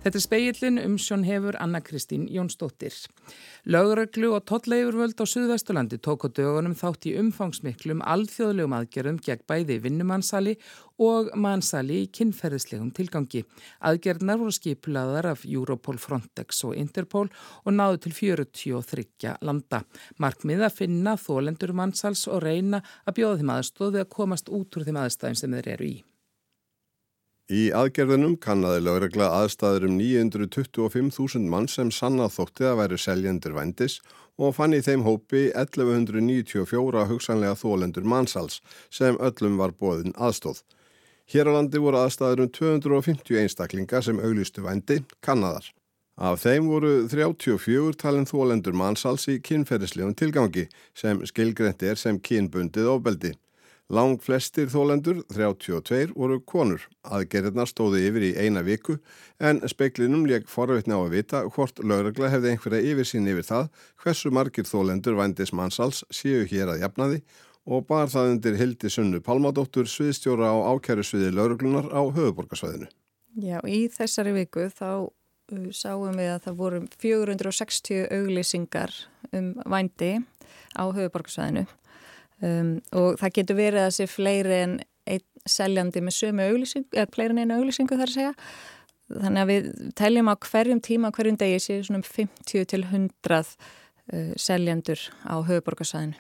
Þetta spegillinn umsjón hefur Anna Kristín Jónsdóttir. Lögreglu og tollayfirvöld á Suðvesturlandi tók á dögunum þátt í umfangsmiklum alþjóðlegum aðgerðum gegn bæði vinnumansali og mansali í kynferðislegum tilgangi. Aðgerðnar voru skipulagðar af Europol, Frontex og Interpol og náðu til 43 landa. Markmið að finna þolendur mansals og reyna að bjóða þeim aðstoð við að komast út úr þeim aðstæðum sem þeir eru í. Í aðgerðunum kannaði lögregla aðstæður 925.000 mann sem sannað þótti að væru seljendur vændis og fann í þeim hópi 1194 hugsanlega þolendur mansals sem öllum var boðin aðstóð. Hér á landi voru aðstæður 250 einstaklingar sem auglýstu vændi kannaðar. Af þeim voru 34 talin þolendur mansals í kynferðislegum tilgangi sem skilgreint sem kynbundið ofbeldi. Lang flestir þolendur, 32, voru konur. Aðgerðirnar stóðu yfir í 1 viku en speglinum lék forvitni á að vita hvort lögregla hefði einhverja yfirsýn yfir það hversu margir þolendur vændis mansals séu hér að jafnaði og bar það undir Hildi Sunnu Pálmadóttur sviðstjóra á ákærusviði lögreglunar á höfuðborgarsvæðinu. Já, í þessari viku þá sáum við að það voru 460 auglýsingar vændi á höfuðborgarsvæðinu. Og það getur verið að sé fleiri en einn seljandi með sömu auglýsingu, eða fleiri en einu auglýsingu þar að segja. Þannig að við teljum á hverjum tíma, hverjum degi séu svona 50 til 100 seljendur á höfuðborgarsvæðinu.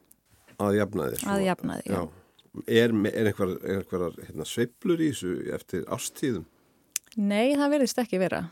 Að jafnaði? Að jafnaði, já. Er einhverjar sveiflur í þessu eftir ástíðum? Nei, það virðist ekki vera.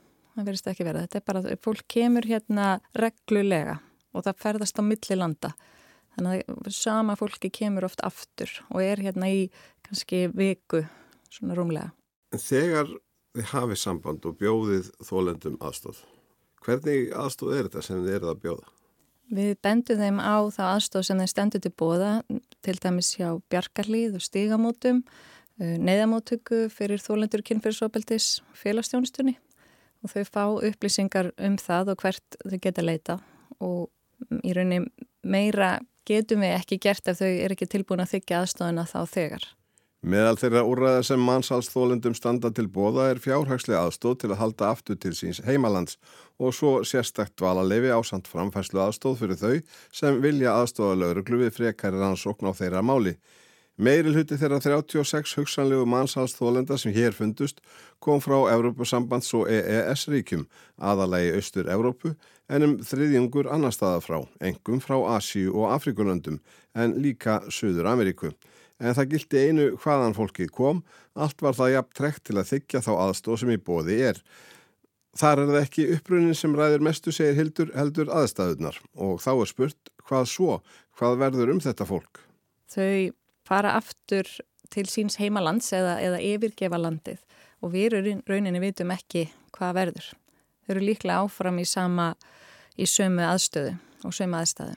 Þetta er bara að fólk kemur reglulega og það ferðast á milli landa. Þannig að sama fólki kemur oft aftur og er í kannski viku, svona rúmlega. En þegar þið hafið samband og bjóðið þolendum aðstóð, hvernig aðstóð er þetta sem þið eruð að bjóða? Við bendum þeim á þá aðstóð sem þeim stendur til boða, til dæmis hjá Bjarkarhlíð og Stígamótum, neyðamóttöku fyrir þolendur kynferðisofbeldis félagsþjónustunni og þau fá upplýsingar það og hvert þau geta leita og í rauninni meira getum við ekki gert ef þau eru ekki tilbúin að þiggja aðstofuna þá þegar. Meðal þeirra úrræða sem mansalsþolendum standa til boða er fjárhagsleg aðstóð til að halda aftur til síns heimalands og svo sérstakt dvalarleyfi ásamt framfærslu aðstóð fyrir þau sem vilja aðstóða lögreglu við frekari rannsókn á þeirra máli. Meirihluti þeirra 36 hugsanlegu mansalsþolenda sem hér fundust kom frá Evrópusambands- og EES-ríkjum, aðallega í Austur-Evrópu, en þriðjungur annar staðar frá, einkum frá Asíu og Afrikulöndum, en líka Suður-Ameríku. En það gilti einu hvaðan fólkið kom, allt var það jafn tregt til að þiggja þá aðstóð sem í boði er. Þar er það ekki upprunin sem ræður mestu, segir Hildur, heldur aðstæðurnar. Og þá er spurt, hvað svo? Hvað verður þetta fólk? Þau fara aftur til síns heimalands eða yfirgefa landið og við rauninni vitum ekki hvað verður. Þau eru líklega áfram í sömu aðstöðu og sömu aðstæðu.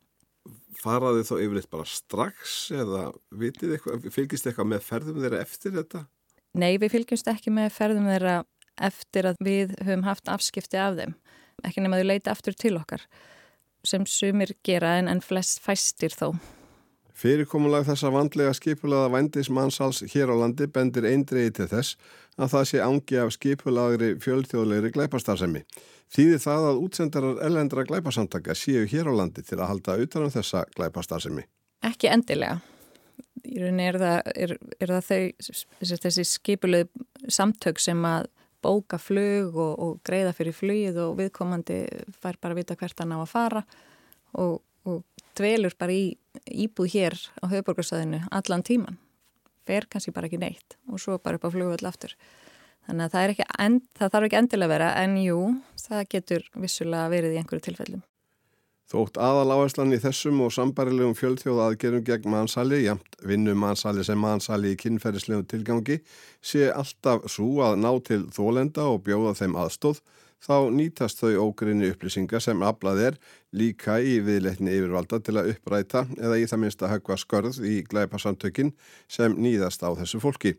Faraði þá yfirleitt bara strax eða vitið eitthvað, fylgist eitthvað með ferðum þeirra eftir þetta? Nei, við fylgjumst ekki með ferðum þeirra eftir að við höfum haft afskipti af þeim. Ekki nema þau leita aftur til okkar sem sumir gera en fæstir þó. Fyrirkomulag þessa vandlega skipulaða vændismansals hér á landi bendir eindregið til þess að það sé angi af skipulagri fjölþjóðlegri glæpastarfsemi. Þýðir það að útsendarar erlendra glæpasamtaka séu hér á landi til að halda utan þessa glæpastarfsemi? Ekki endilega. Í rauninni er það þessi skipulöð samtök sem að bóka flug og greiða fyrir flugið og viðkomandi fær bara að vita hvert hann á að fara og dvelur bara í íbúð hér á höfuðborgarsvæðinu allan tíman. Fer kannski bara ekki neitt og svo bara upp á flugvöll aftur. Þannig að það þarf ekki endilega vera en jú, það getur vissulega verið í einhverju tilfellum. Þótt aðaláherslan í þessum og sambærilegum fjölþjóðaaðgerðum gegn mansali, jafnt vinnumansali sem mansali í kynferðislegum tilgangi, sé alltaf svo að ná til þolenda og bjóða þeim aðstóð, þá nýtast þau ógrynni upplýsingar sem aflað líka í viðleitni yfirvalda til að uppræta eða í það minnsta höggva skörð í glæpasamtökin sem nýðast á þessu fólki.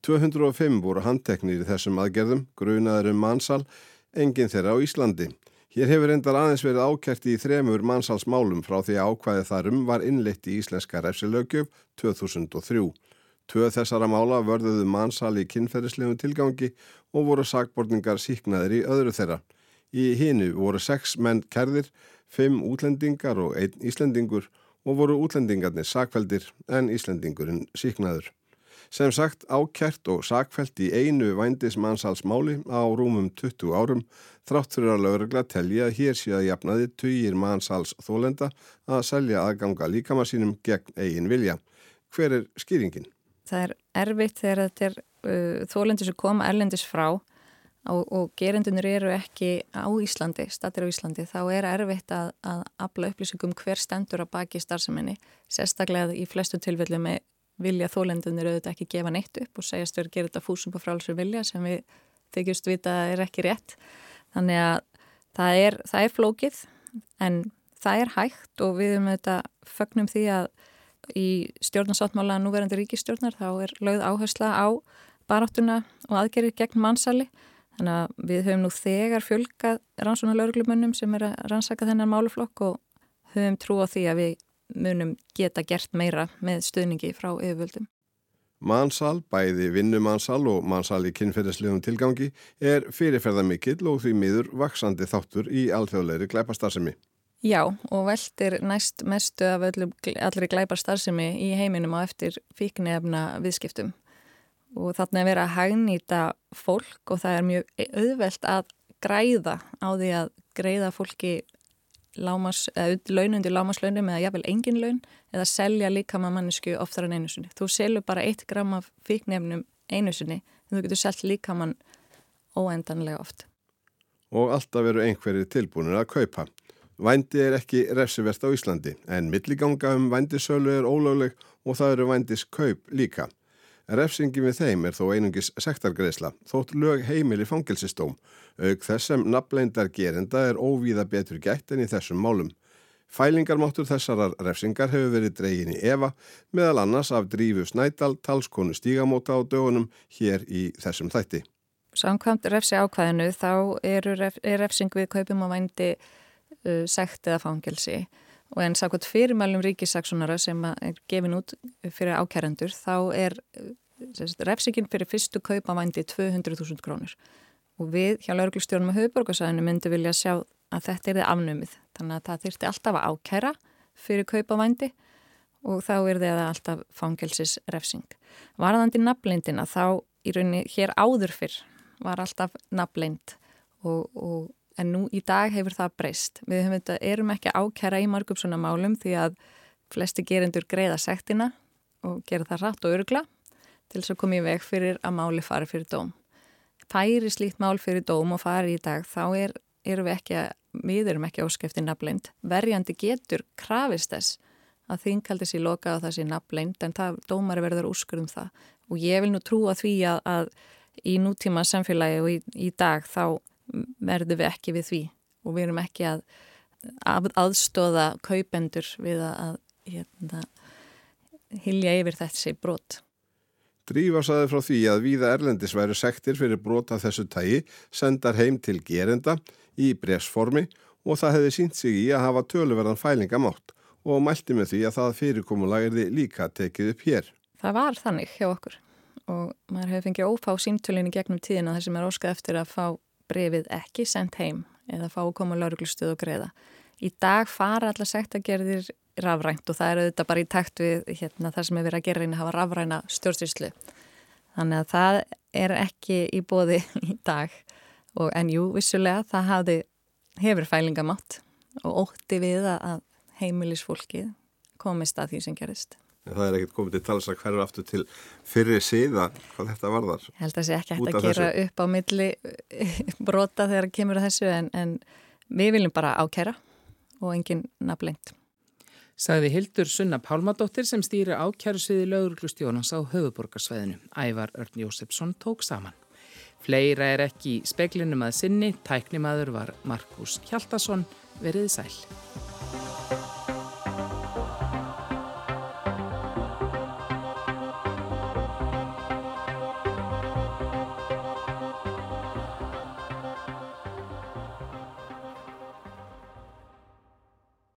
205 voru handteknir í þessum aðgerðum, grunaður mansal, enginn þeirra á Íslandi. Hér hefur reyndar aðeins verið ákært í 3 mansalsmálum frá því að ákvæðið þarum var innleitt í íslenska refsilöggjöf 2003. 2 þessara mála vörðuðu mansal í kynferðislegum tilgangi og voru sakborningar sýknaðir í öðru þeirra. Í hinu voru 6 menn kærðir, 5 útlendingar og 1 Íslendingur og voru útlendingarnir sakfelldir en Íslendingurinn sýknaður. Sem sagt ákært og sakfellt í einu vændismansalsmáli á rúmum 20 árum þrátt fyrir að lögregla telji að hér sé að jafnaði tugir mansalsþolenda að selja aðganga líkama sínum gegn eigin vilja. Hver skýringin? Það erfitt þegar þetta þolendur sem koma erlendis frá og gerendunir eru ekki á Íslandi, staddir á Íslandi, þá erfitt að afla upplýsingum hver stendur að baki starfseminni, sérstaklega í flestum tilfellum vilja þolendunir auðvitað ekki gefa neitt upp og segjast verið að gera þetta fúsum på frálsum vilja sem við þykjumst vita ekki rétt. Þannig að það er flókið en það er hægt og við fögnum því að í stjórnarsáttmála núverandi ríkisstjórnar þá lögð áhersla á baráttuna og aðgerðir gegn mansali. Þannig að við höfum nú þegar fjölgað rannsóknarlögreglumönnum sem að rannsaka þennan málaflokk og höfum trú á því að við munum geta gert meira með stuðningi frá yfirvöldum. Mansal, bæði vinnumansal og mansal í kynferðislegum tilgangi fyrirferðarmikill og því miður vaxandi þáttur í alþjóðlegri glæpastarfsemi. Já, og veltir næst mestu af allri glæpastarfsemi í heiminum á eftir fíkniefna viðskiptum. Og þarna vera að hagnýta fólk og það mjög auðvelt að græða á því að greiða fólki laun undir lágmarkslaunum eða jafnvel engin laun eða selja líkama mannesku oftar en einu sinni. Þú selur bara 1 gram af fíkniefnum einu sinni en þú getur selt líkamann óendanlega oft. Og alltaf eru einhverjir tilbúnir að kaupa. Vændi ekki refsivert á Íslandi en milliganga vændisölu ólögleg og það eru vændiskaup líka. Refsingin við þeim þó einungis sektargreiðsla, þótt lög heimili fangelsistóm. Auk þess sem nafnleindar gerenda óvíða betur gætt en í þessum málum. Fælingarmáttur þessarar refsingar hefur verið dregin í efa, meðal annars af Drífu Snædal, talskonu Stígamóta á dögunum hér í þessum þætti. Samkvæmt refsi ákvæðinu þá er refsing við kaupum á vændi sekt eða fangelsi. Og en samkvæmt fyrirmælum ríkissaksóknara sem gefin út fyrir ákærendur þá refsingin fyrir fyrstu kaup á vændi 200.000 krónur. Og við hjá lögreglustjórum á höfuðborgarsvæðinu myndum vilja sjá að þetta yrði afnumið. Þannig að það þyrfti alltaf að ákæra fyrir kaup á vændi og þá yrði það alltaf fangelsisrefsing. Varðandi nafnleyndina þá í rauninni hér áður fyrr var alltaf nafnleynd en nú í dag hefur það breyst. Við erum ekki að ákæra í mörgum svona málum því að flesti gerendur greiða sektina og gera það hratt og örugglega til þess að koma í veg fyrir að máli fari fyrir dóm. Færi slíkt mál fyrir dóm og fari í dag þá erum við ekki óskefti nafnleynd. Verjandi getur krafist þess að þinghaldi sér lokað á það sé nafnleynd en dómari verður úrskurð það. Og ég vil nú trúa því að í nútíma samfélagi og í dag þá verðum við ekki við því og við erum ekki að aðstoða kaupendur við að hylja yfir þessi brot. Drífa sagði frá því að víða erlendis væru sektir fyrir brot af þessu tagi sendar heim til gerenda í bréfsformi og það hefði sýnt sig í að hafa töluverðan fælingamátt og mælti með því að það fyrirkomulag yrði líka tekið upp hér. Það var þannig hjá okkur og maður hefði fengið ófá símtölin í gegnum tíðina þar sem óskað eftir að fá bréfið ekki sendt heim eða fá að koma á lögreglustöð og greiða. Í dag fara allar sektargerðir rafrænt og það auðvitað bara í takt við það sem verið að gera reyna að hafa rafræna stjórnsýslu. Þannig að það ekki í boði í dag en jú, vissulega það hefur fælingamátt og ótti við að heimilisfólkið komist að því sem gerist. En það ekkert komið til tals að hverju aftur til fyrri síða hvað þetta varðar. Ég held að það sé ekki hægt að gera upp á milli brota þegar kemur að þessu en við viljum bara ákæra og engin nafnleynd. Sagði Hildur Sunna Pálmadóttir sem stýrir ákærusviði lögreglustjórans á höfuðborgarsvæðinu. Ævar Örn Jósefsson tók saman. Fleira ekki í speglinum að sinni. Tæknimaður var Markus Hjaltason. Verið sæl.